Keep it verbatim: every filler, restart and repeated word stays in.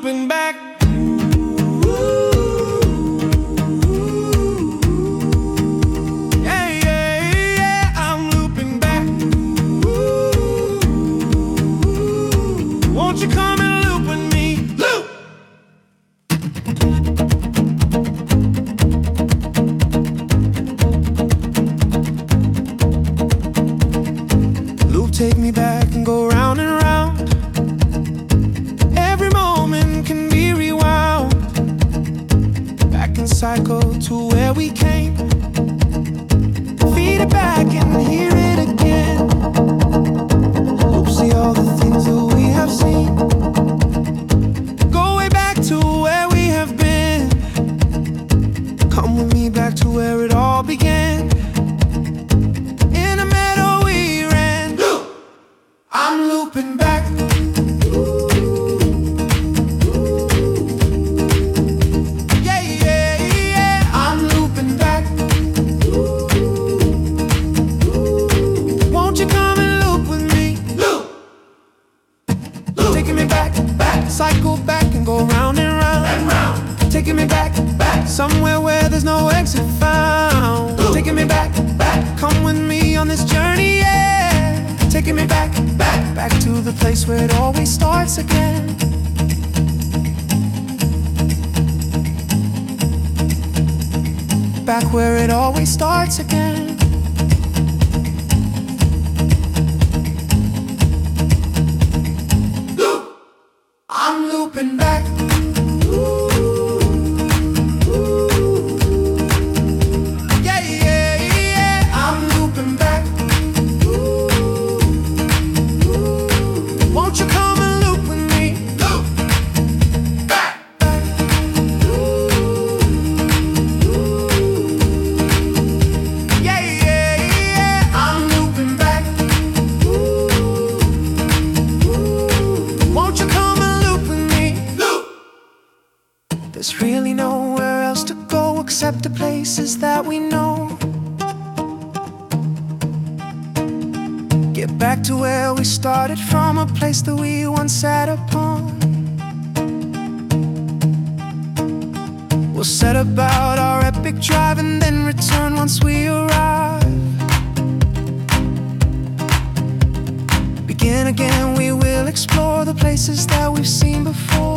looping back. Yeah, yeah, yeah, I'm looping back. Won't you come and loop with me? Loop! Loop, take me back and go round and round. Every moment can be rewound. Back and cycle to where we came. Feed it back and hear it again. Loop, see all the things that we have seen. Go way back to where we have been. Come with me back to where it all began. In a meadow we ran. Loop! I'm looping back. Yeah, yeah, yeah, I'm looping back. Won't you come and loop with me? Loop! Loop! Taking me back, back. Cycle back and go round and round. And round. Taking me back, back. Somewhere where there's no exit found. Loop. Taking me back, back. Come with me on this journey, yeah. Taking me back, back, back to the place where it always starts again. Back where it always starts again. Loop! I'm looping back. Yeah, yeah, yeah, I'm looping back. Won't you come and loop with me? Loop! Back! Yeah, yeah, yeah, I'm looping back. Won't you come and loop with me? Loop! There's really nowhere else to go except the places that we know. Get back to where we started from, a place that we once sat upon. We'll set about our epic drive and then return once we arrive. Begin again, we will explore the places that we've seen before.